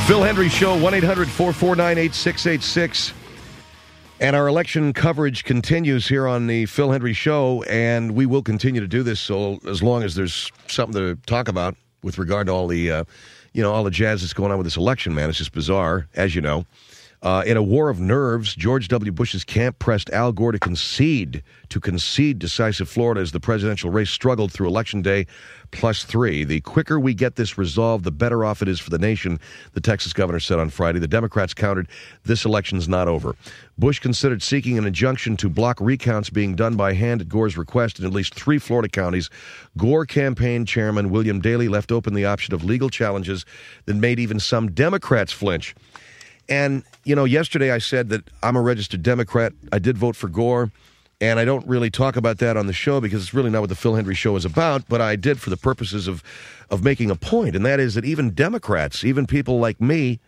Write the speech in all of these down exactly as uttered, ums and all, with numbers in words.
Phil Hendrie Show, one eight hundred four four nine eight six eight six. And our election coverage continues here on the Phil Hendrie Show, and we will continue to do this so as long as there's something to talk about with regard to all the, uh, you know, all the jazz that's going on with this election, man. It's just bizarre, as you know. Uh, in a war of nerves, George W. Bush's camp pressed Al Gore to concede, to concede decisive Florida as the presidential race struggled through Election Day plus three. The quicker we get this resolved, the better off it is for the nation, the Texas governor said on Friday. The Democrats countered, this election's not over. Bush considered seeking an injunction to block recounts being done by hand at Gore's request in at least three Florida counties. Gore campaign chairman William Daley left open the option of legal challenges that made even some Democrats flinch. And, you know, yesterday I said that I'm a registered Democrat. I did vote for Gore, and I don't really talk about that on the show because it's really not what the Phil Hendrie Show is about, but I did for the purposes of, of making a point, and that is that even Democrats, even people like me,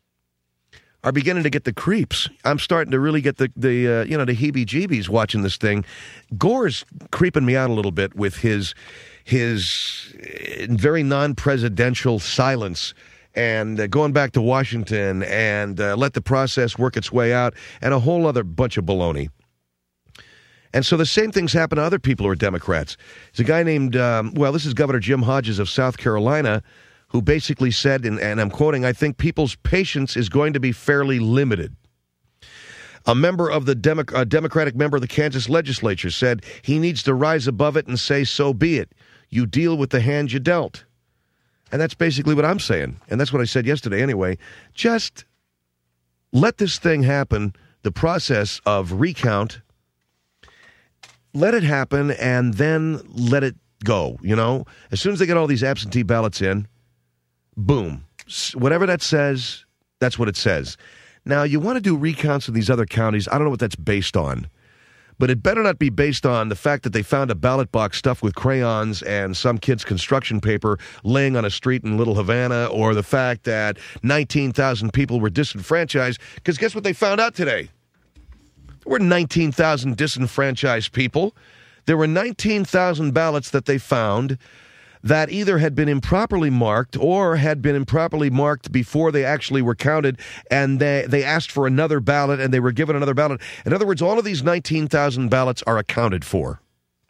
are beginning to get the creeps. I'm starting to really get the, the uh, you know, the heebie-jeebies watching this thing. Gore's creeping me out a little bit with his, his very non-presidential silence and uh, going back to Washington and uh, let the process work its way out, and a whole other bunch of baloney. And so the same things happen to other people who are Democrats. There's a guy named, um, well, this is Governor Jim Hodges of South Carolina, who basically said, and, and I'm quoting, I think people's patience is going to be fairly limited. A member of the Demo- a Democratic member of the Kansas legislature said he needs to rise above it and say, so be it. You deal with the hand you dealt. And that's basically what I'm saying. And that's what I said yesterday anyway. Just let this thing happen, the process of recount, let it happen, and then let it go, you know? As soon as they get all these absentee ballots in, boom. Whatever that says, that's what it says. Now, you want to do recounts in these other counties. I don't know what that's based on. But it better not be based on the fact that they found a ballot box stuffed with crayons and some kid's construction paper laying on a street in Little Havana, or the fact that nineteen thousand people were disenfranchised. Because guess what they found out today? There were nineteen thousand disenfranchised people. There were nineteen thousand ballots that they found that either had been improperly marked or had been improperly marked before they actually were counted, and they, they asked for another ballot, and they were given another ballot. In other words, all of these nineteen thousand ballots are accounted for.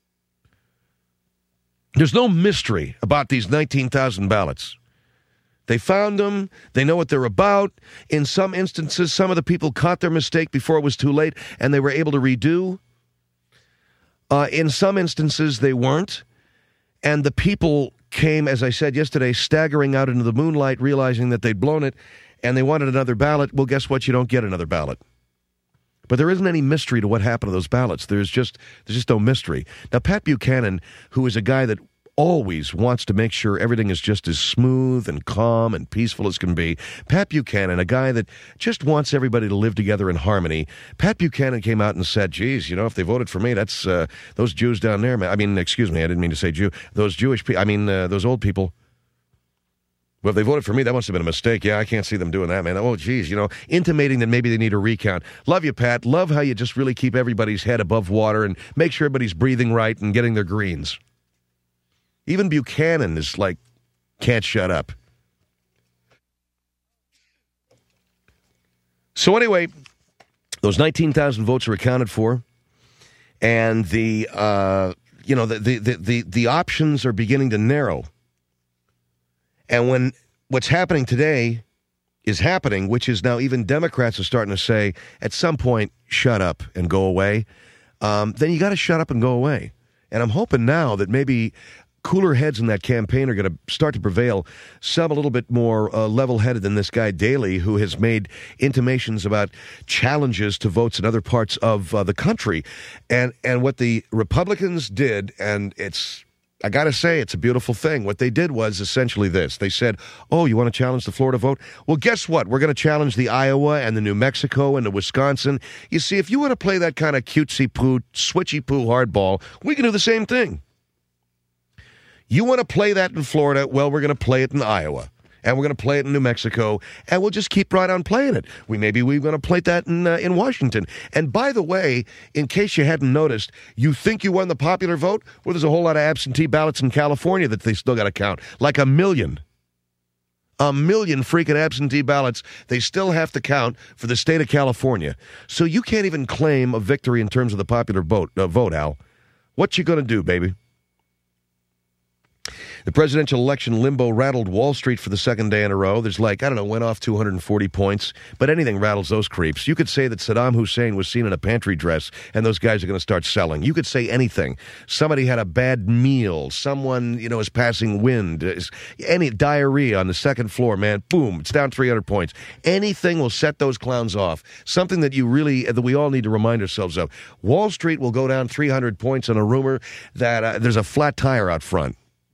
There's no mystery about these nineteen thousand ballots. They found them. They know what they're about. In some instances, some of the people caught their mistake before it was too late, and they were able to redo. Uh, in some instances, they weren't. And the people came, as I said yesterday, staggering out into the moonlight, realizing that they'd blown it, and they wanted another ballot. Well, guess what? You don't get another ballot. But there isn't any mystery to what happened to those ballots. There's just there's just no mystery. Now, Pat Buchanan, who is a guy that always wants to make sure everything is just as smooth and calm and peaceful as can be. Pat Buchanan, a guy that just wants everybody to live together in harmony. Pat Buchanan came out and said, geez, you know, if they voted for me, that's uh, those Jews down there, man. I mean, excuse me, I didn't mean to say Jew. Those Jewish people, I mean, uh, those old people. Well, if they voted for me, that must have been a mistake. Yeah, I can't see them doing that, man. Oh, geez, you know, intimating that maybe they need a recount. Love you, Pat. Love how you just really keep everybody's head above water and make sure everybody's breathing right and getting their greens. Even Buchanan is like, can't shut up. So anyway, those nineteen thousand votes are accounted for, and the uh, you know the, the the the the options are beginning to narrow. And when what's happening today is happening, which is now even Democrats are starting to say, at some point, shut up and go away. Um, then you got to shut up and go away. And I'm hoping now that maybe cooler heads in that campaign are going to start to prevail, some a little bit more uh, level-headed than this guy Daley, who has made intimations about challenges to votes in other parts of uh, the country. And and what the Republicans did, and it's, I got to say, it's a beautiful thing. What they did was essentially this. They said, oh, you want to challenge the Florida vote? Well, guess what? We're going to challenge the Iowa and the New Mexico and the Wisconsin. You see, if you want to play that kind of cutesy-poo, switchy-poo hardball, we can do the same thing. You want to play that in Florida? Well, we're going to play it in Iowa, and we're going to play it in New Mexico, and we'll just keep right on playing it. We maybe we're going to play that in uh, in Washington. And by the way, in case you hadn't noticed, you think you won the popular vote? Well, there's a whole lot of absentee ballots in California that they still got to count, like a million. A million freaking absentee ballots they still have to count for the state of California. So you can't even claim a victory in terms of the popular vote, uh, vote Al. What you going to do, baby? The presidential election limbo rattled Wall Street for the second day in a row. There's like, I don't know, went off two hundred forty points, but anything rattles those creeps. You could say that Saddam Hussein was seen in a pantry dress and those guys are going to start selling. You could say anything. Somebody had a bad meal. Someone, you know, is passing wind. Any diarrhea on the second floor, man, boom, it's down three hundred points. Anything will set those clowns off. Something that you really, that we all need to remind ourselves of. Wall Street will go down three hundred points on a rumor that uh, there's a flat tire out front.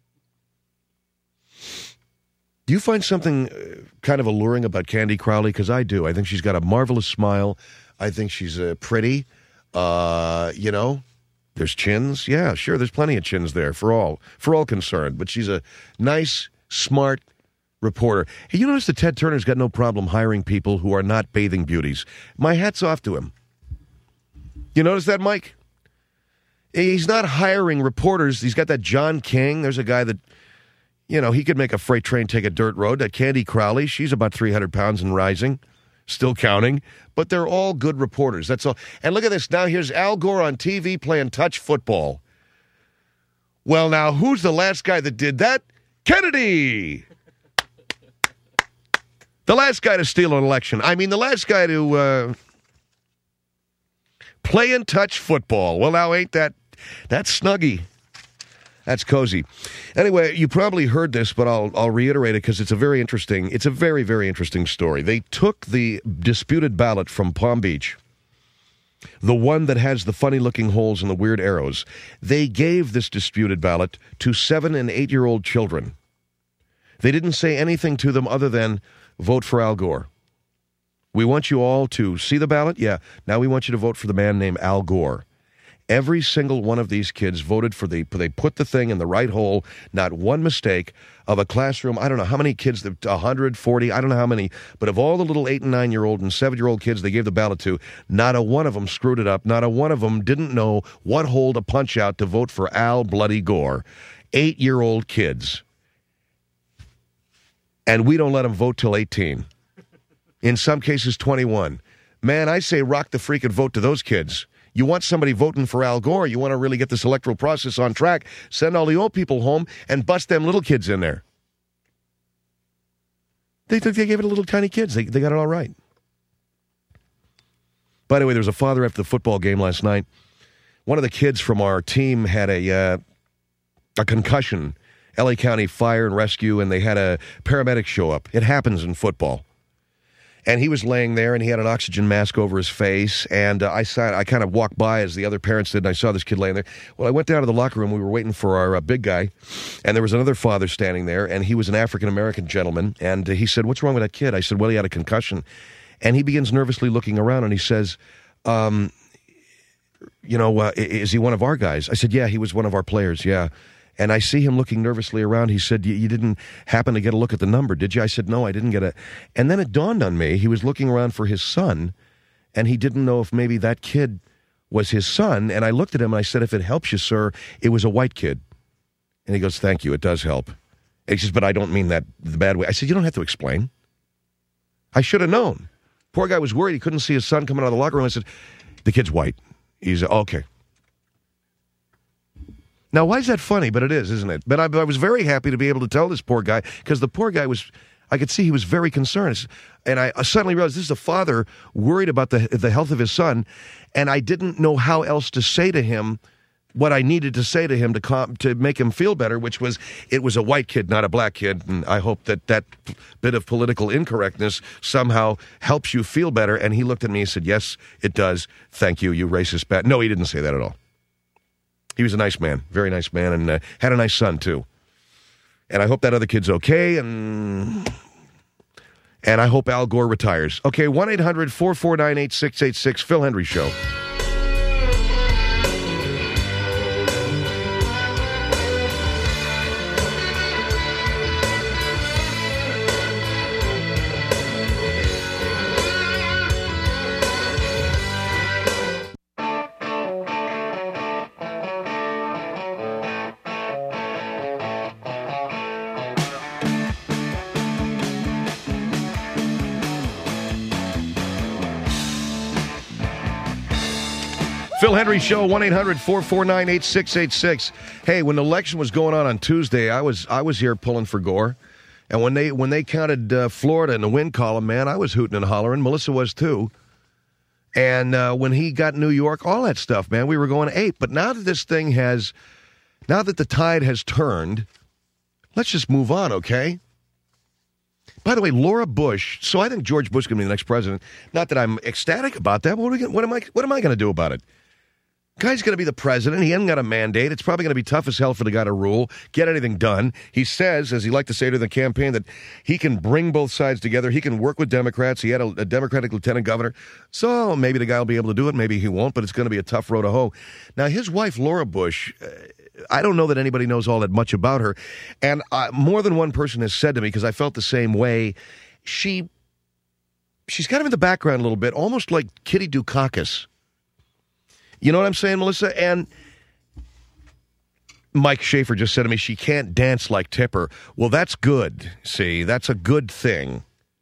Do you find something kind of alluring about Candy Crowley? Because I do. I think she's got a marvelous smile. I think she's uh, pretty. Uh, you know, there's chins. Yeah, sure, there's plenty of chins there for all for all concerned. But she's a nice, smart reporter. Hey, you notice that Ted Turner's got no problem hiring people who are not bathing beauties. My hat's off to him. You notice that, Mike? He's not hiring reporters. He's got that John King. There's a guy that... You know, he could make a freight train take a dirt road. That Candy Crowley, she's about three hundred pounds and rising, still counting. But they're all good reporters. That's all. And look at this. Now here's Al Gore on T V playing touch football. Well, now, who's the last guy that did that? Kennedy! The last guy to steal an election. I mean, the last guy to uh, play and touch football. Well, now, ain't that... That's snuggy. That's cozy. Anyway, you probably heard this, but I'll I'll reiterate it because it's a very interesting, it's a very, very interesting story. They took the disputed ballot from Palm Beach, the one that has the funny-looking holes and the weird arrows. They gave this disputed ballot to seven- and eight-year-old children. They didn't say anything to them other than, vote for Al Gore. We want you all to see the ballot? Yeah. Now we want you to vote for the man named Al Gore. Every single one of these kids voted for the, they put the thing in the right hole, not one mistake of a classroom. I don't know how many kids, one hundred forty, I don't know how many, but of all the little eight and nine-year-old and seven-year-old kids they gave the ballot to, not a one of them screwed it up. Not a one of them didn't know what hole to punch out to vote for Al Bloody Gore. Eight-year-old kids. And we don't let them vote till eighteen. In some cases, twenty-one. Man, I say rock the freaking vote to those kids. You want somebody voting for Al Gore, you want to really get this electoral process on track, send all the old people home and bust them little kids in there. They they gave it to little tiny kids. They, they got it all right. By the way, there was a father after the football game last night. One of the kids from our team had a, uh, a concussion, L A County Fire and Rescue, and they had a paramedic show up. It happens in football. And he was laying there, and he had an oxygen mask over his face. And uh, I saw, I kind of walked by as the other parents did, and I saw this kid laying there. Well, I went down to the locker room. We were waiting for our uh, big guy, and there was another father standing there, and he was an African-American gentleman. And uh, he said, "What's wrong with that kid?" I said, "Well, he had a concussion." And he begins nervously looking around, and he says, um, you know, uh, is he one of our guys? I said, "Yeah, he was one of our players, yeah." And I see him looking nervously around. He said, you didn't happen to get a look at the number, did you? I said, "No, I didn't get a..." And then it dawned on me, he was looking around for his son, and he didn't know if maybe that kid was his son. And I looked at him, and I said, "If it helps you, sir, it was a white kid." And he goes, "Thank you, it does help." And he says, "But I don't mean that the bad way." I said, "You don't have to explain. I should have known." Poor guy was worried. He couldn't see his son coming out of the locker room. I said, "The kid's white." He's, okay. Now, why is that funny? But it is, isn't it? But I, I was very happy to be able to tell this poor guy, because the poor guy was, I could see he was very concerned. And I suddenly realized this is a father worried about the, the health of his son, and I didn't know how else to say to him what I needed to say to him to com- to make him feel better, which was, it was a white kid, not a black kid. And I hope that that bit of political incorrectness somehow helps you feel better. And he looked at me and said, "Yes, it does. Thank you, you racist bat." No, he didn't say that at all. He was a nice man, very nice man, and uh, had a nice son, too. And I hope that other kid's okay, and and I hope Al Gore retires. Okay, one eight hundred four four nine eight six eight six, Phil Hendrie Show. Phil Hendry Show, one eight hundred four four nine eight six eight six. Hey, when the election was going on on Tuesday, I was I was here pulling for Gore. And when they when they counted uh, Florida in the win column, man, I was hooting and hollering. Melissa was too. And uh, when he got New York, all that stuff, man, we were going ape. But now that this thing has, now that the tide has turned, let's just move on, okay? By the way, Laura Bush. So I think George Bush can be the next president. Not that I'm ecstatic about that. What, are we gonna, what am I? What am I going to do about it? Guy's going to be the president. He hasn't got a mandate. It's probably going to be tough as hell for the guy to rule, get anything done. He says, as he liked to say to the campaign, that he can bring both sides together. He can work with Democrats. He had a, a Democratic lieutenant governor. So maybe the guy will be able to do it. Maybe he won't, but it's going to be a tough road to hoe. Now, his wife, Laura Bush, uh, I don't know that anybody knows all that much about her. And uh, more than one person has said to me, because I felt the same way, she she's kind of in the background a little bit, almost like Kitty Dukakis. You know what I'm saying, Melissa? And Mike Schaefer just said to me, she can't dance like Tipper. Well, that's good. See, that's a good thing.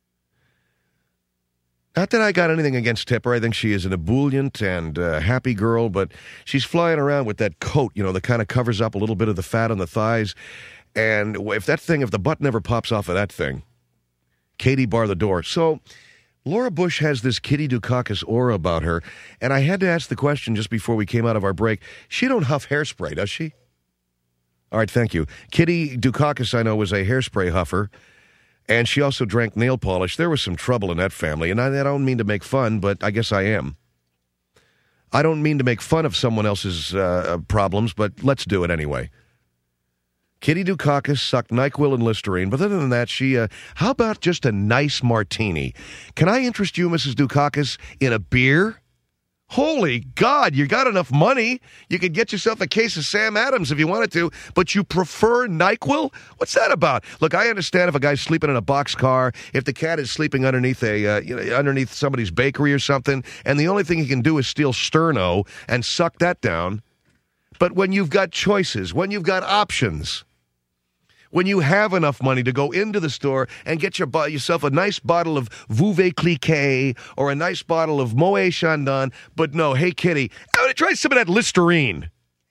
Not that I got anything against Tipper. I think she is an ebullient and uh, happy girl, but she's flying around with that coat, you know, that kind of covers up a little bit of the fat on the thighs. And if that thing, if the butt never pops off of that thing, Katie bar the door. So Laura Bush has this Kitty Dukakis aura about her, and I had to ask the question just before we came out of our break. She don't huff hairspray, does she? All right, thank you. Kitty Dukakis, I know, was a hairspray huffer, and she also drank nail polish. There was some trouble in that family, and I, I don't mean to make fun, but I guess I am. I don't mean to make fun of someone else's uh, problems, but let's do it anyway. Kitty Dukakis sucked NyQuil and Listerine, but other than that, she, uh, how about just a nice martini? Can I interest you, Missus Dukakis, in a beer? Holy God, you got enough money. You could get yourself a case of Sam Adams if you wanted to, but you prefer NyQuil? What's that about? Look, I understand if a guy's sleeping in a boxcar, if the cat is sleeping underneath a uh, you know, underneath somebody's bakery or something, and the only thing he can do is steal Sterno and suck that down. But when you've got choices, when you've got options, when you have enough money to go into the store and get your, yourself a nice bottle of Veuve Clicquot or a nice bottle of Moet Chandon, but no, hey, Kitty, I want to try some of that Listerine.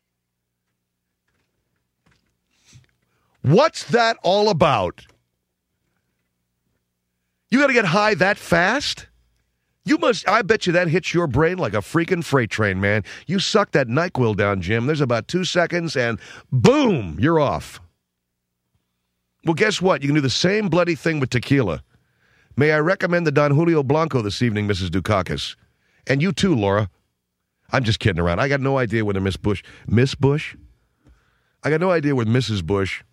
What's that all about? You got to get high that fast? You must, I bet you that hits your brain like a freaking freight train, man. You suck that NyQuil down, Jim. There's about two seconds and boom, you're off. Well, guess what? You can do the same bloody thing with tequila. May I recommend the Don Julio Blanco this evening, Missus Dukakis? And you too, Laura. I'm just kidding around. I got no idea whether Miss Bush... Miss Bush? I got no idea with Missus Bush,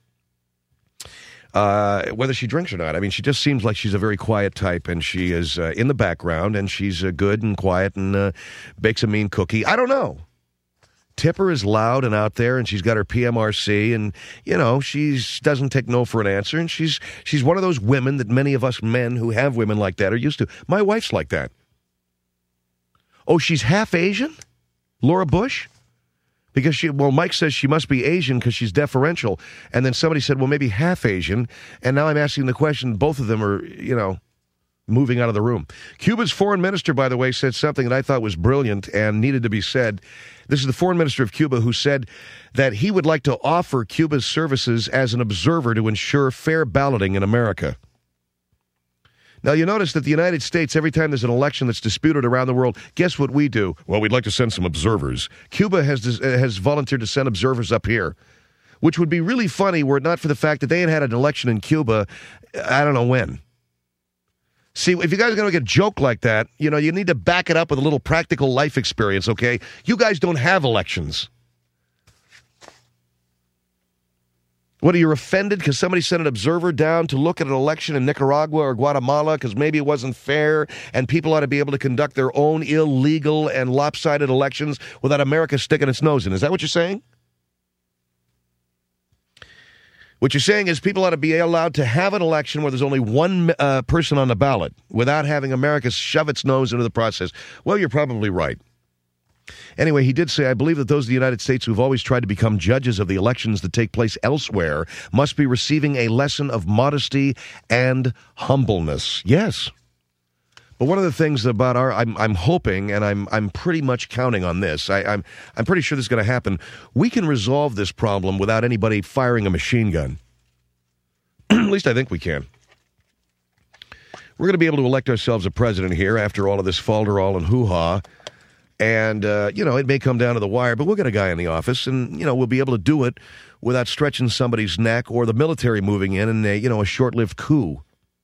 uh, whether she drinks or not. I mean, she just seems like she's a very quiet type, and she is uh, in the background, and she's uh, good and quiet and uh, bakes a mean cookie. I don't know. Tipper is loud and out there, and she's got her P M R C, and, you know, she doesn't take no for an answer, and she's she's one of those women that many of us men who have women like that are used to. My wife's like that. Oh, she's half Asian? Laura Bush? Because she, well, Mike says she must be Asian because she's deferential, and then somebody said, well, maybe half Asian, and now I'm asking the question, both of them are, you know, moving out of the room. Cuba's foreign minister, by the way, said something that I thought was brilliant and needed to be said. This is the foreign minister of Cuba who said that he would like to offer Cuba's services as an observer to ensure fair balloting in America. Now, you notice that the United States, every time there's an election that's disputed around the world, guess what we do? Well, we'd like to send some observers. Cuba has has volunteered to send observers up here, which would be really funny were it not for the fact that they had had an election in Cuba, I don't know when. See, if you guys are going to get a joke like that, you know, you need to back it up with a little practical life experience, okay? You guys don't have elections. What, are you offended because somebody sent an observer down to look at an election in Nicaragua or Guatemala because maybe it wasn't fair and people ought to be able to conduct their own illegal and lopsided elections without America sticking its nose in? Is that what you're saying? What you're saying is people ought to be allowed to have an election where there's only one uh, person on the ballot without having America shove its nose into the process. Well, you're probably right. Anyway, he did say, I believe that those of the United States who've always tried to become judges of the elections that take place elsewhere must be receiving a lesson of modesty and humbleness. Yes. But one of the things about our, I'm, I'm hoping, and I'm, I'm pretty much counting on this. I, I'm, I'm pretty sure this is going to happen. We can resolve this problem without anybody firing a machine gun. At least I think we can. We're going to be able to elect ourselves a president here after all of this falderall and hoo-ha. And, uh, you know, it may come down to the wire, but we'll get a guy in the office, and, you know, we'll be able to do it without stretching somebody's neck or the military moving in and, a, you know, a short-lived coup.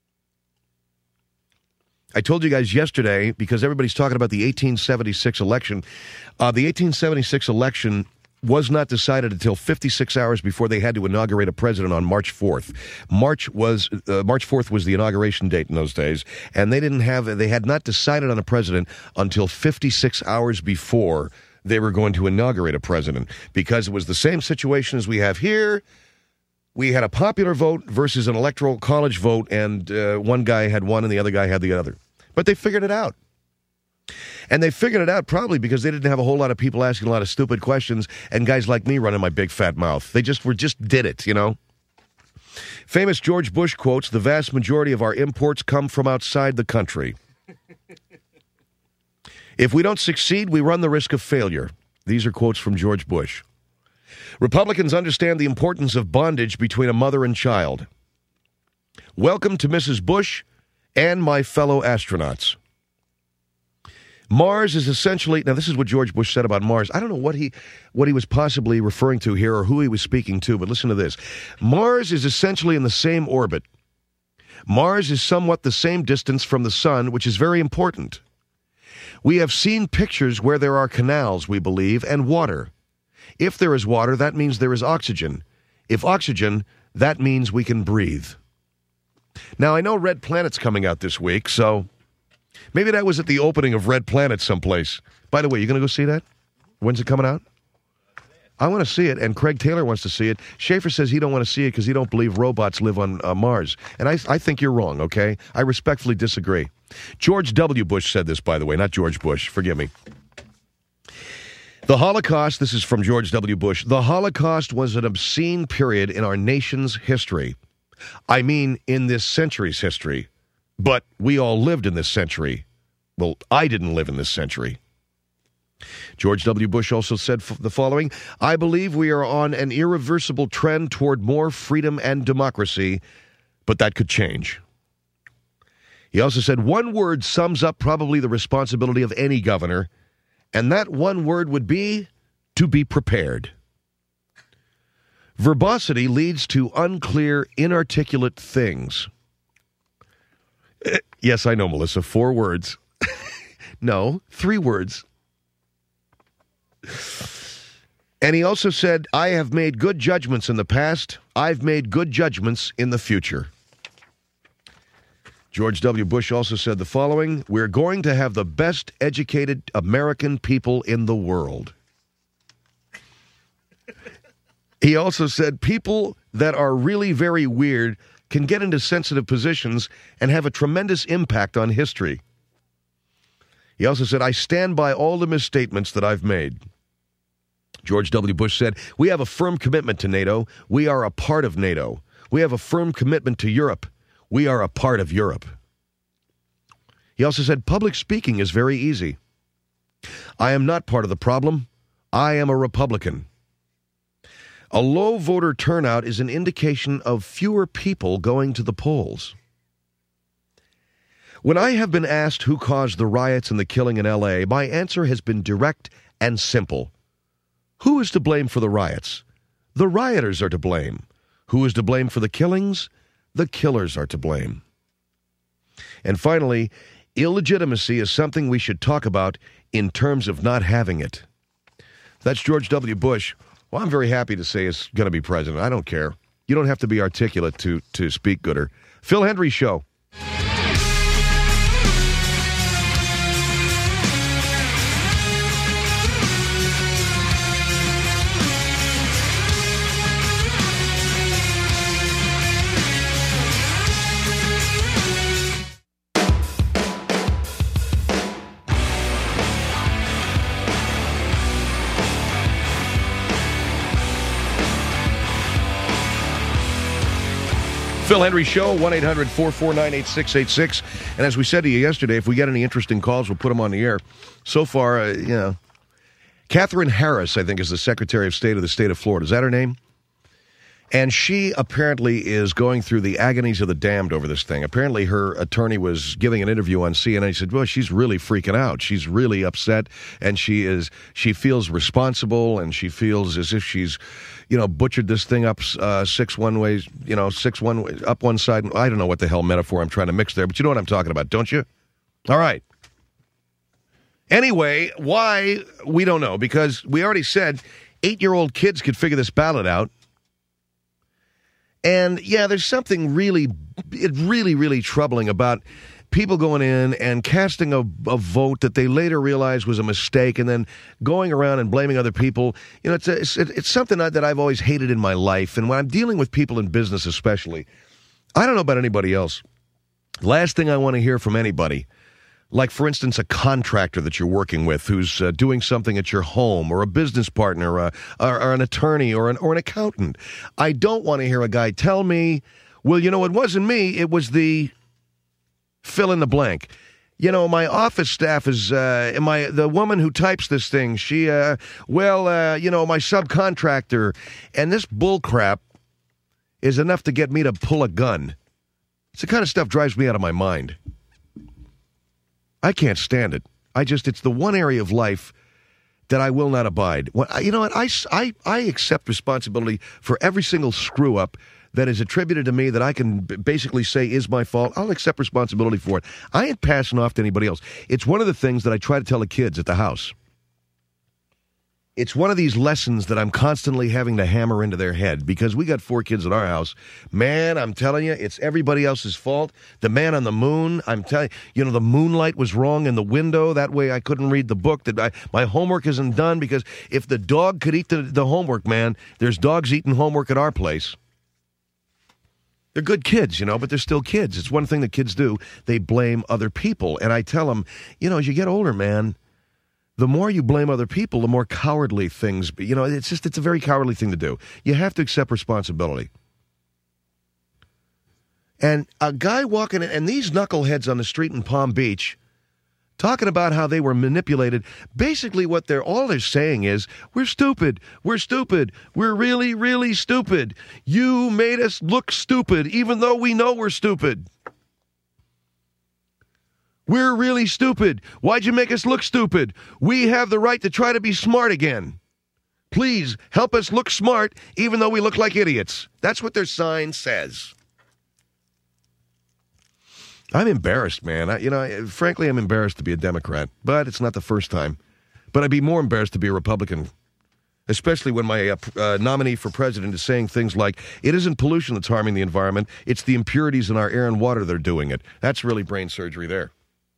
I told you guys yesterday, because everybody's talking about the eighteen seventy-six election, uh, the eighteen seventy-six election was not decided until fifty-six hours before they had to inaugurate a president on March fourth. March was uh, March fourth was the inauguration date in those days, and they didn't have they had not decided on a president until fifty-six hours before they were going to inaugurate a president, because it was the same situation as we have here. We had a popular vote versus an electoral college vote, and uh, one guy had one and the other guy had the other. But they figured it out. And they figured it out probably because they didn't have a whole lot of people asking a lot of stupid questions and guys like me running my big fat mouth. They just were just did it, you know. Famous George Bush quotes, "The vast majority of our imports come from outside the country. If we don't succeed, we run the risk of failure." These are quotes from George Bush. Republicans understand the importance of bondage between a mother and child. Welcome to Missus Bush and my fellow astronauts. Mars is essentially, now this is what George Bush said about Mars. I don't know what he what he was possibly referring to here or who he was speaking to, but listen to this. Mars is essentially in the same orbit. Mars is somewhat the same distance from the sun, which is very important. We have seen pictures where there are canals, we believe, and water. If there is water, that means there is oxygen. If oxygen, that means we can breathe. Now, I know Red Planet's coming out this week, so maybe that was at the opening of Red Planet someplace. By the way, you going to go see that? When's it coming out? I want to see it, and Craig Taylor wants to see it. Schaefer says he don't want to see it because he don't believe robots live on uh, Mars. And I, I think you're wrong, okay? I respectfully disagree. George W. Bush said this, by the way, not George Bush. Forgive me. The Holocaust, this is from George W. Bush, the Holocaust was an obscene period in our nation's history. I mean, in this century's history. But we all lived in this century. Well, I didn't live in this century. George W. Bush also said f- the following, "I believe we are on an irreversible trend toward more freedom and democracy, but that could change." He also said, "One word sums up probably the responsibility of any governor, and that one word would be to be prepared. Verbosity leads to unclear, inarticulate things." Yes, I know, Melissa, four words. No, three words. And he also said, "I have made good judgments in the past. I've made good judgments in the future." George W. Bush also said the following, "We're going to have the best educated American people in the world." He also said, "People that are really very weird can get into sensitive positions and have a tremendous impact on history." He also said, "I stand by all the misstatements that I've made." George W. Bush said, "We have a firm commitment to NATO. We are a part of NATO. We have a firm commitment to Europe. We are a part of Europe." He also said, "Public speaking is very easy. I am not part of the problem. I am a Republican. A low voter turnout is an indication of fewer people going to the polls. When I have been asked who caused the riots and the killing in L A, my answer has been direct and simple. Who is to blame for the riots? The rioters are to blame. Who is to blame for the killings? The killers are to blame. And finally, illegitimacy is something we should talk about in terms of not having it." That's George W. Bush. Well, I'm very happy to say is going to be president. I don't care. You don't have to be articulate to, to speak gooder. Phil Hendrie Show. Phil Phil Henry Show, one eight hundred four four nine eight six eight six. And as we said to you yesterday, if we get any interesting calls, we'll put them on the air. So far, uh, you know, Catherine Harris, I think, is the Secretary of State of the state of Florida. Is that her name? And she apparently is going through the agonies of the damned over this thing. Apparently her attorney was giving an interview on C N N. He said, well, she's really freaking out. She's really upset, and she is. She feels responsible, and she feels as if she's, you know, butchered this thing up uh, six one ways, you know, six one way, up one side. I don't know what the hell metaphor I'm trying to mix there, but you know what I'm talking about, don't you? All right. Anyway, why? We don't know, because we already said eight-year-old kids could figure this ballot out. And, yeah, there's something really, really, really troubling about people going in and casting a, a vote that they later realized was a mistake and then going around and blaming other people. You know, it's, a, it's, it's something that I've always hated in my life. And when I'm dealing with people in business especially, I don't know about anybody else. Last thing I want to hear from anybody, like, for instance, a contractor that you're working with who's uh, doing something at your home, or a business partner, uh, or, or an attorney, or an, or an accountant. I don't want to hear a guy tell me, well, you know, it wasn't me, it was the fill in the blank. You know, my office staff is, uh, my the woman who types this thing, she, uh, well, uh, you know, my subcontractor. And this bull crap is enough to get me to pull a gun. It's the kind of stuff drives me out of my mind. I can't stand it. I just, it's the one area of life that I will not abide. When, you know what? I, I, I accept responsibility for every single screw up that is attributed to me that I can b- basically say is my fault. I'll accept responsibility for it. I ain't passing off to anybody else. It's one of the things that I try to tell the kids at the house. It's one of these lessons that I'm constantly having to hammer into their head, because we got four kids at our house. Man, I'm telling you, it's everybody else's fault. The man on the moon, I'm telling you, you know, the moonlight was wrong in the window. That way I couldn't read the book. That I, my homework isn't done, because if the dog could eat the, the homework, man, there's dogs eating homework at our place. They're good kids, you know, but they're still kids. It's one thing that kids do. They blame other people. And I tell them, you know, as you get older, man, the more you blame other people, the more cowardly things be. You know, it's just, it's a very cowardly thing to do. You have to accept responsibility. And a guy walking in, and these knuckleheads on the street in Palm Beach, talking about how they were manipulated. Basically what they're, all they're saying is, we're stupid, we're stupid, we're really, really stupid. You made us look stupid, even though we know we're stupid. We're really stupid. Why'd you make us look stupid? We have the right to try to be smart again. Please help us look smart, even though we look like idiots. That's what their sign says. I'm embarrassed, man. I, you know, frankly, I'm embarrassed to be a Democrat, but it's not the first time. But I'd be more embarrassed to be a Republican, especially when my uh, uh, nominee for president is saying things like, it isn't pollution that's harming the environment, it's the impurities in our air and water that are doing it. That's really brain surgery there.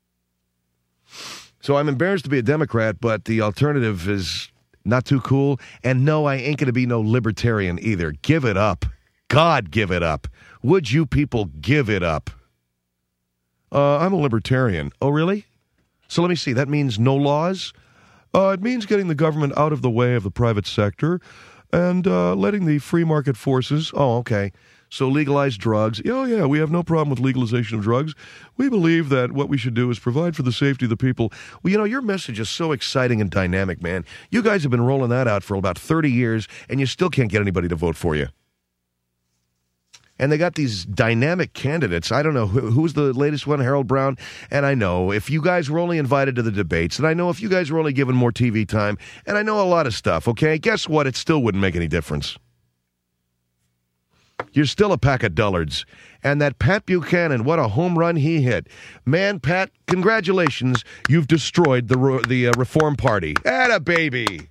So I'm embarrassed to be a Democrat, but the alternative is not too cool. And no, I ain't going to be no libertarian either. Give it up. God, give it up. Would you people give it up? Uh, I'm a libertarian. Oh, really? So let me see. That means no laws? Uh, it means getting the government out of the way of the private sector and uh, letting the free market forces. Oh, okay. So legalize drugs. Oh, yeah, we have no problem with legalization of drugs. We believe that what we should do is provide for the safety of the people. Well, you know, your message is so exciting and dynamic, man. You guys have been rolling that out for about thirty years, and you still can't get anybody to vote for you. And they got these dynamic candidates. I don't know, who, who's the latest one? Harold Brown? And I know if you guys were only invited to the debates, and I know if you guys were only given more T V time, and I know a lot of stuff, okay? Guess what? It still wouldn't make any difference. You're still a pack of dullards. And that Pat Buchanan, what a home run he hit. Man, Pat, congratulations. You've destroyed the the uh, Reform Party. Atta baby.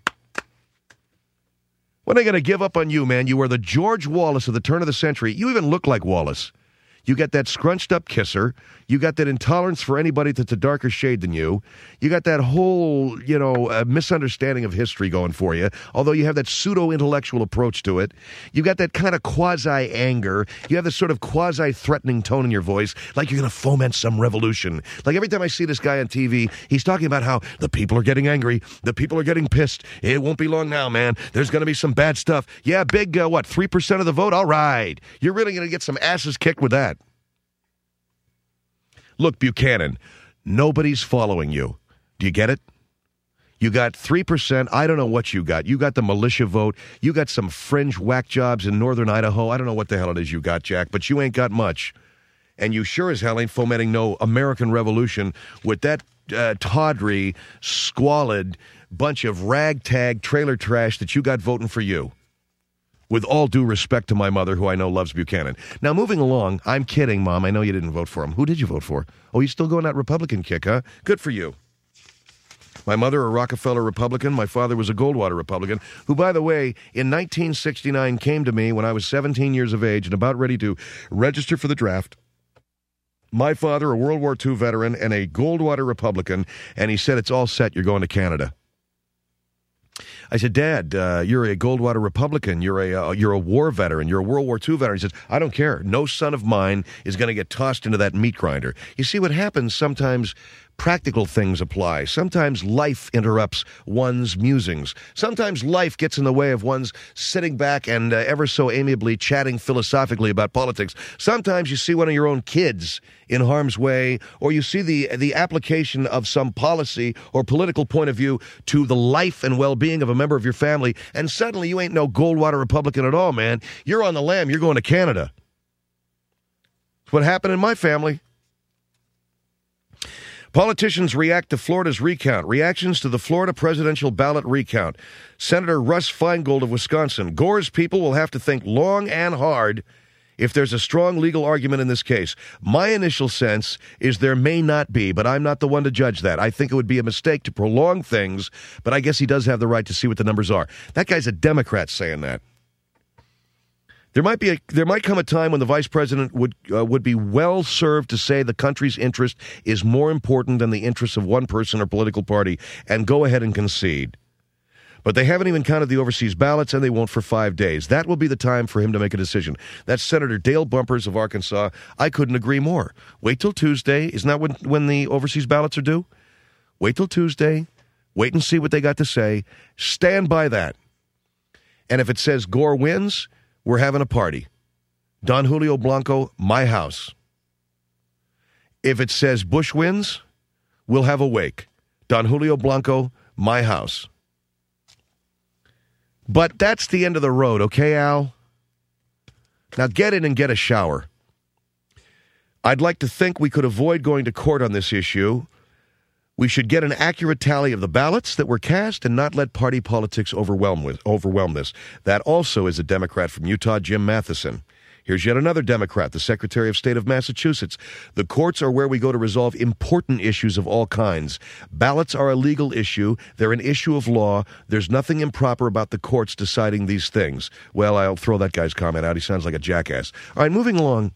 When are they going to give up on you, man? You were the George Wallace of the turn of the century. You even look like Wallace. You got that scrunched up kisser. You got that intolerance for anybody that's a darker shade than you. You got that whole, you know, uh, misunderstanding of history going for you, although you have that pseudo-intellectual approach to it. You got that kind of quasi-anger. You have this sort of quasi-threatening tone in your voice, like you're going to foment some revolution. Like every time I see this guy on T V, he's talking about how the people are getting angry, the people are getting pissed. It won't be long now, man. There's going to be some bad stuff. Yeah, big, uh, what, three percent of the vote? All right. You're really going to get some asses kicked with that. Look, Buchanan, nobody's following you. Do you get it? You got three percent. I don't know what you got. You got the militia vote. You got some fringe whack jobs in northern Idaho. I don't know what the hell it is you got, Jack, but you ain't got much. And you sure as hell ain't fomenting no American revolution with that uh, tawdry, squalid bunch of ragtag trailer trash that you got voting for you. With all due respect to my mother, who I know loves Buchanan. Now, moving along, I'm kidding, Mom. I know you didn't vote for him. Who did you vote for? Oh, you still going that Republican kick, huh? Good for you. My mother, a Rockefeller Republican. My father was a Goldwater Republican, who, by the way, in nineteen sixty-nine came to me when I was seventeen years of age and about ready to register for the draft. My father, a World War Two veteran and a Goldwater Republican, and he said, it's all set. You're going to Canada. I said, Dad, uh, you're a Goldwater Republican. You're a uh, you're a war veteran. You're a World War Two veteran. He says, I don't care. No son of mine is going to get tossed into that meat grinder. You see, what happens sometimes, practical things apply. Sometimes life interrupts one's musings. Sometimes life gets in the way of one's sitting back and uh, ever so amiably chatting philosophically about politics. Sometimes you see one of your own kids in harm's way, or you see the the application of some policy or political point of view to the life and well-being of a member of your family, and suddenly you ain't no Goldwater Republican at all, man. You're on the lam. You're going to Canada. It's what happened in my family. Politicians react to Florida's recount. Reactions to the Florida presidential ballot recount. Senator Russ Feingold of Wisconsin. Gore's people will have to think long and hard if there's a strong legal argument in this case. My initial sense is there may not be, but I'm not the one to judge that. I think it would be a mistake to prolong things, but I guess he does have the right to see what the numbers are. That guy's a Democrat saying that. There might be a, there might come a time when the vice president would uh, would be well served to say the country's interest is more important than the interests of one person or political party, and go ahead and concede. But they haven't even counted the overseas ballots, and they won't for five days. That will be the time for him to make a decision. That's Senator Dale Bumpers of Arkansas. I couldn't agree more. Wait till Tuesday. Isn't that when, when the overseas ballots are due? Wait till Tuesday. Wait and see what they got to say. Stand by that. And if it says Gore wins, we're having a party. Don Julio Blanco, my house. If it says Bush wins, we'll have a wake. Don Julio Blanco, my house. But that's the end of the road, okay, Al? Now get in and get a shower. I'd like to think we could avoid going to court on this issue. We should get an accurate tally of the ballots that were cast and not let party politics overwhelm, with, overwhelm this. That also is a Democrat from Utah, Jim Matheson. Here's yet another Democrat, the Secretary of State of Massachusetts. The courts are where we go to resolve important issues of all kinds. Ballots are a legal issue. They're an issue of law. There's nothing improper about the courts deciding these things. Well, I'll throw that guy's comment out. He sounds like a jackass. All right, moving along.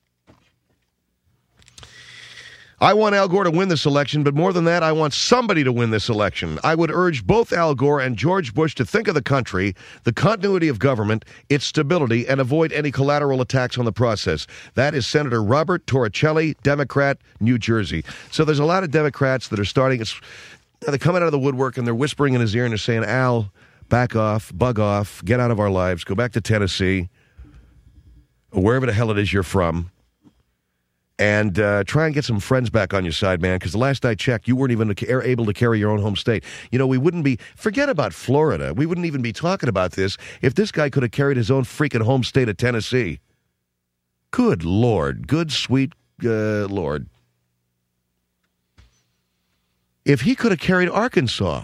I want Al Gore to win this election, but more than that, I want somebody to win this election. I would urge both Al Gore and George Bush to think of the country, the continuity of government, its stability, and avoid any collateral attacks on the process. That is Senator Robert Torricelli, Democrat, New Jersey. So there's a lot of Democrats that are starting, it's, they're coming out of the woodwork and they're whispering in his ear and they're saying, Al, back off, bug off, get out of our lives, go back to Tennessee, or wherever the hell it is you're from. And uh, try and get some friends back on your side, man, because the last I checked, you weren't even able to carry your own home state. You know, we wouldn't be, forget about Florida. We wouldn't even be talking about this if this guy could have carried his own freaking home state of Tennessee. Good Lord. Good, sweet uh, Lord. If he could have carried Arkansas,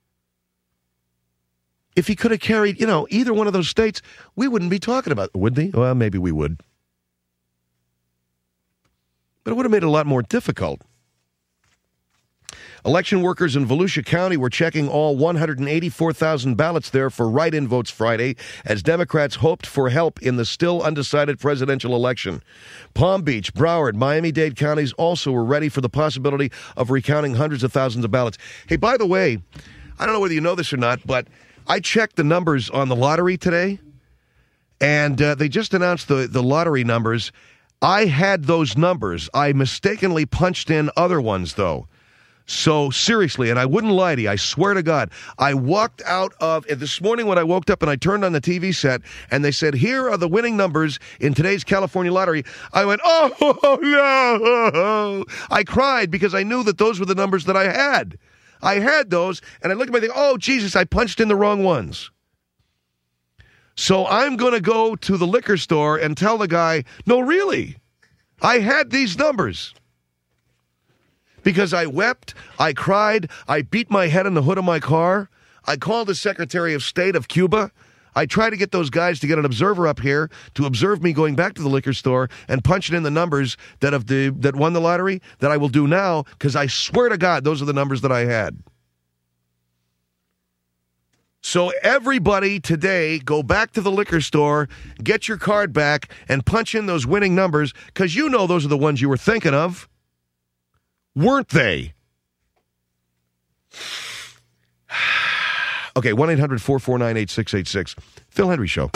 if he could have carried, you know, either one of those states, we wouldn't be talking about it, would they? Well, maybe we would. But it would have made it a lot more difficult. Election workers in Volusia County were checking all one hundred eighty-four thousand ballots there for write-in votes Friday as Democrats hoped for help in the still undecided presidential election. Palm Beach, Broward, Miami-Dade counties also were ready for the possibility of recounting hundreds of thousands of ballots. Hey, by the way, I don't know whether you know this or not, but I checked the numbers on the lottery today, and uh, they just announced the, the lottery numbers. I had those numbers. I mistakenly punched in other ones, though. So, seriously, and I wouldn't lie to you, I swear to God, I walked out of, this morning when I woke up and I turned on the T V set, and they said, here are the winning numbers in today's California lottery. I went, oh, no. I cried because I knew that those were the numbers that I had. I had those, and I looked at my thing, oh, Jesus, I punched in the wrong ones. So I'm going to go to the liquor store and tell the guy, no, really, I had these numbers. Because I wept, I cried, I beat my head on the hood of my car. I called the Secretary of State of Cuba. I tried to get those guys to get an observer up here to observe me going back to the liquor store and punching in the numbers that of the that won the lottery, that I will do now, because I swear to God, those are the numbers that I had. So everybody today, go back to the liquor store, get your card back, and punch in those winning numbers, because you know those are the ones you were thinking of. Weren't they? Okay, one eight hundred four four nine eight six eight six. Phil Hendrie Show.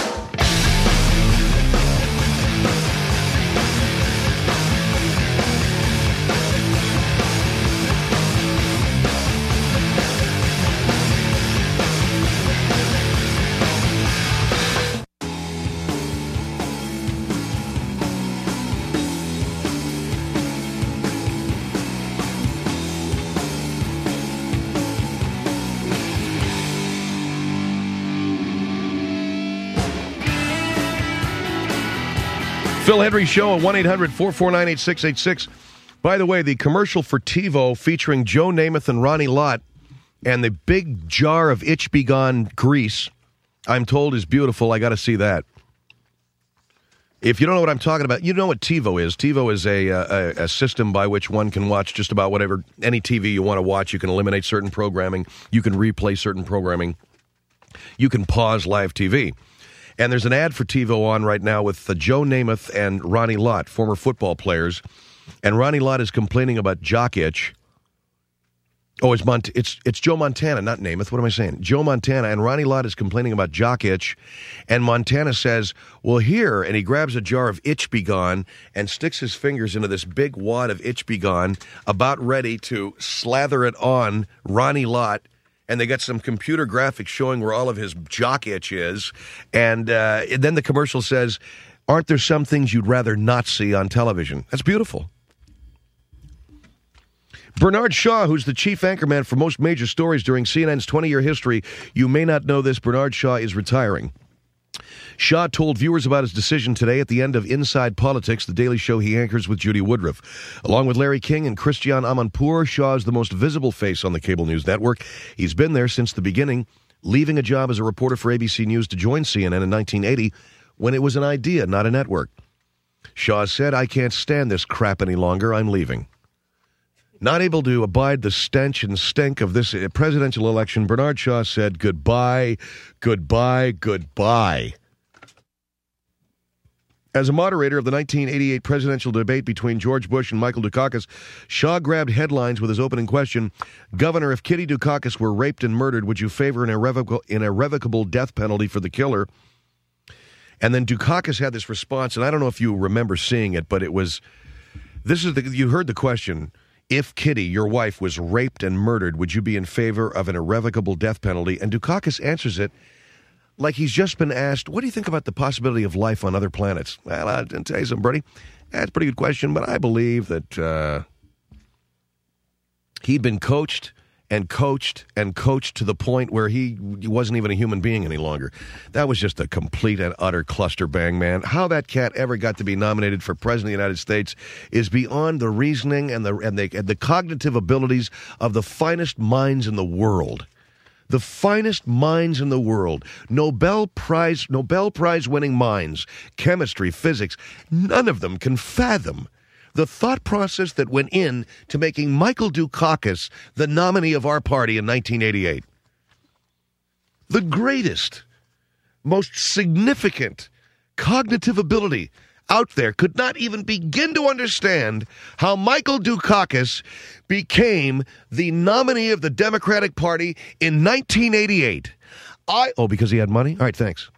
Phil Hendrie Show at one eight hundred four four nine eight six eight six. By the way, the commercial for TiVo featuring Joe Namath and Ronnie Lott and the big jar of Itch Be Gone grease, I'm told is beautiful. I got to see that. If you don't know what I'm talking about, you know what TiVo is. TiVo is a, a, a system by which one can watch just about whatever, any T V you want to watch. You can eliminate certain programming. You can replay certain programming. You can pause live T V. And there's an ad for TiVo on right now with uh, Joe Namath and Ronnie Lott, former football players. And Ronnie Lott is complaining about jock itch. Oh, it's Mont- it's it's Joe Montana, not Namath. What am I saying? Joe Montana. And Ronnie Lott is complaining about jock itch. And Montana says, well, here. And he grabs a jar of Itch Be Gone and sticks his fingers into this big wad of Itch Be Gone, about ready to slather it on Ronnie Lott. And they got some computer graphics showing where all of his jock itch is. And, uh, and then the commercial says, aren't there some things you'd rather not see on television? That's beautiful. Bernard Shaw, who's the chief anchorman for most major stories during C N N's twenty-year history, you may not know this, Bernard Shaw is retiring. Shaw told viewers about his decision today at the end of Inside Politics, the daily show he anchors with Judy Woodruff. Along with Larry King and Christiane Amanpour, Shaw is the most visible face on the cable news network. He's been there since the beginning, leaving a job as a reporter for A B C News to join C N N in nineteen eighty when it was an idea, not a network. Shaw said, I can't stand this crap any longer. I'm leaving. Not able to abide the stench and stink of this presidential election, Bernard Shaw said, goodbye, goodbye, goodbye. As a moderator of the nineteen eighty-eight presidential debate between George Bush and Michael Dukakis, Shaw grabbed headlines with his opening question, Governor, if Kitty Dukakis were raped and murdered, would you favor an irrevocable, an irrevocable death penalty for the killer? And then Dukakis had this response, and I don't know if you remember seeing it, but it was, this is the, you heard the question, if Kitty, your wife, was raped and murdered, would you be in favor of an irrevocable death penalty? And Dukakis answers it like he's just been asked, what do you think about the possibility of life on other planets? Well, I'll tell you something, Bertie. That's a pretty good question, but I believe that uh, he'd been coached and coached and coached to the point where he wasn't even a human being any longer. That was just a complete and utter cluster bang, man. How that cat ever got to be nominated for president of the United States is beyond the reasoning and the and the, and the cognitive abilities of the finest minds in the world. The finest minds in the world, Nobel Prize, Nobel Prize winning minds, chemistry, physics, none of them can fathom the thought process that went in to making Michael Dukakis the nominee of our party in nineteen eighty-eight. The greatest, most significant cognitive ability out there could not even begin to understand how Michael Dukakis became the nominee of the Democratic Party in nineteen eighty-eight. I Oh, because he had money? All right, thanks.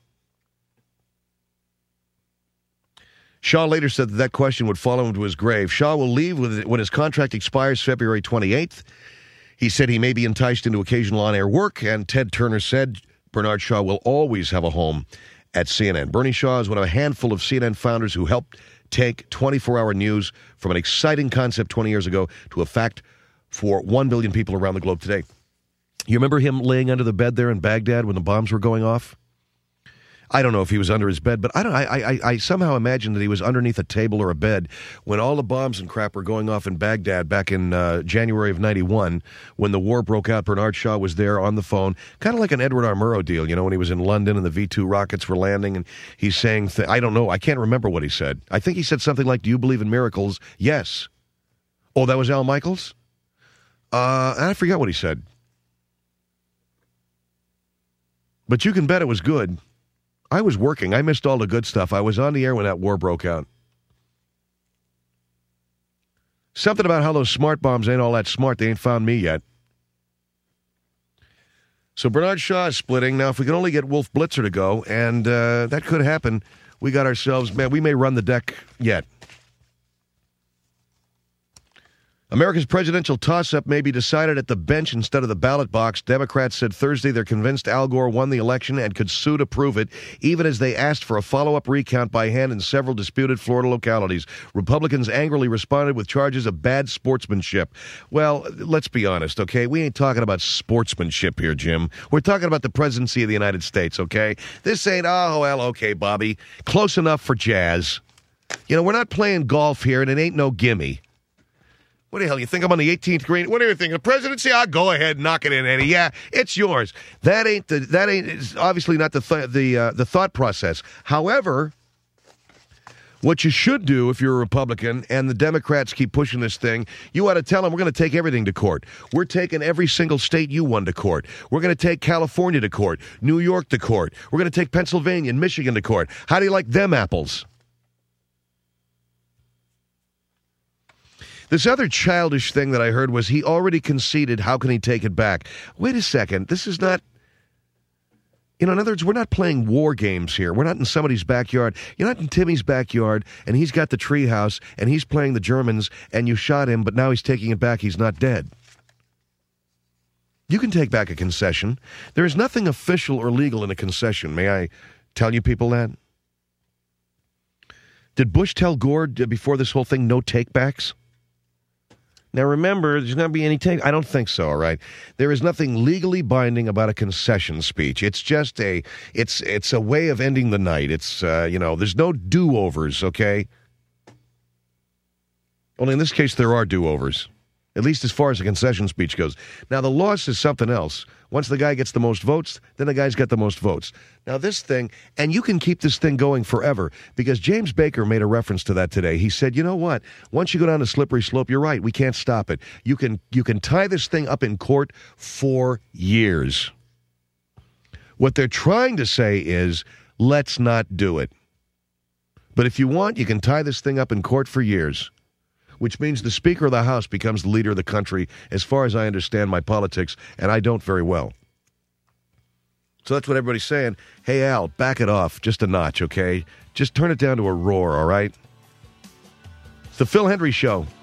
Shaw later said that that question would follow him to his grave. Shaw will leave when his contract expires February twenty-eighth. He said he may be enticed into occasional on-air work, and Ted Turner said Bernard Shaw will always have a home at C N N. Bernie Shaw is one of a handful of C N N founders who helped take twenty-four hour news from an exciting concept twenty years ago to a fact for one billion people around the globe today. You remember him laying under the bed there in Baghdad when the bombs were going off? I don't know if he was under his bed, but I don't. I, I, I somehow imagine that he was underneath a table or a bed when all the bombs and crap were going off in Baghdad back in uh, January of ninety-one when the war broke out. Bernard Shaw was there on the phone, kind of like an Edward R. Murrow deal, you know, when he was in London and the V two rockets were landing, and he's saying, th- I don't know, I can't remember what he said. I think he said something like, "Do you believe in miracles?" Yes. Oh, that was Al Michaels? Uh, I forget what he said. But you can bet it was good. I was working. I missed all the good stuff. I was on the air when that war broke out. Something about how those smart bombs ain't all that smart. They ain't found me yet. So Bernard Shaw is splitting. Now, if we can only get Wolf Blitzer to go, and uh, that could happen, we got ourselves, man, we may run the deck yet. America's presidential toss-up may be decided at the bench instead of the ballot box. Democrats said Thursday they're convinced Al Gore won the election and could sue to prove it, even as they asked for a follow-up recount by hand in several disputed Florida localities. Republicans angrily responded with charges of bad sportsmanship. Well, let's be honest, okay? We ain't talking about sportsmanship here, Jim. We're talking about the presidency of the United States, okay? This ain't, oh, well, okay, Bobby. Close enough for jazz. You know, we're not playing golf here, and it ain't no gimme. What the hell, you think I'm on the eighteenth green? What do you think, the presidency? I'll go ahead, knock it in, Eddie. Yeah, it's yours. That ain't the that ain't is obviously not the th- the uh, the thought process. However, what you should do if you're a Republican and the Democrats keep pushing this thing, you ought to tell them we're going to take everything to court. We're taking every single state you won to court. We're going to take California to court, New York to court. We're going to take Pennsylvania and Michigan to court. How do you like them apples? This other childish thing that I heard was he already conceded. How can he take it back? Wait a second. This is not, you know, in other words, we're not playing war games here. We're not in somebody's backyard. You're not in Timmy's backyard, and he's got the treehouse, and he's playing the Germans, and you shot him, but now he's taking it back. He's not dead. You can take back a concession. There is nothing official or legal in a concession. May I tell you people that? Did Bush tell Gore before this whole thing, no takebacks? Now, remember, there's not going to be any take. I don't think so, all right? There is nothing legally binding about a concession speech. It's just a, it's it's a way of ending the night. It's, uh, you know, there's no do-overs, okay? Only in this case, there are do-overs, at least as far as a concession speech goes. Now, the law says something else. Once the guy gets the most votes, then the guy's got the most votes. Now, this thing, and you can keep this thing going forever, because James Baker made a reference to that today. He said, you know what? Once you go down a slippery slope, you're right. We can't stop it. You can, you can tie this thing up in court for years. What they're trying to say is, let's not do it. But if you want, you can tie this thing up in court for years, which means the Speaker of the House becomes the leader of the country, as far as I understand my politics, and I don't very well. So that's what everybody's saying. Hey, Al, back it off just a notch, okay? Just turn it down to a roar, all right? It's the Phil Hendry Show.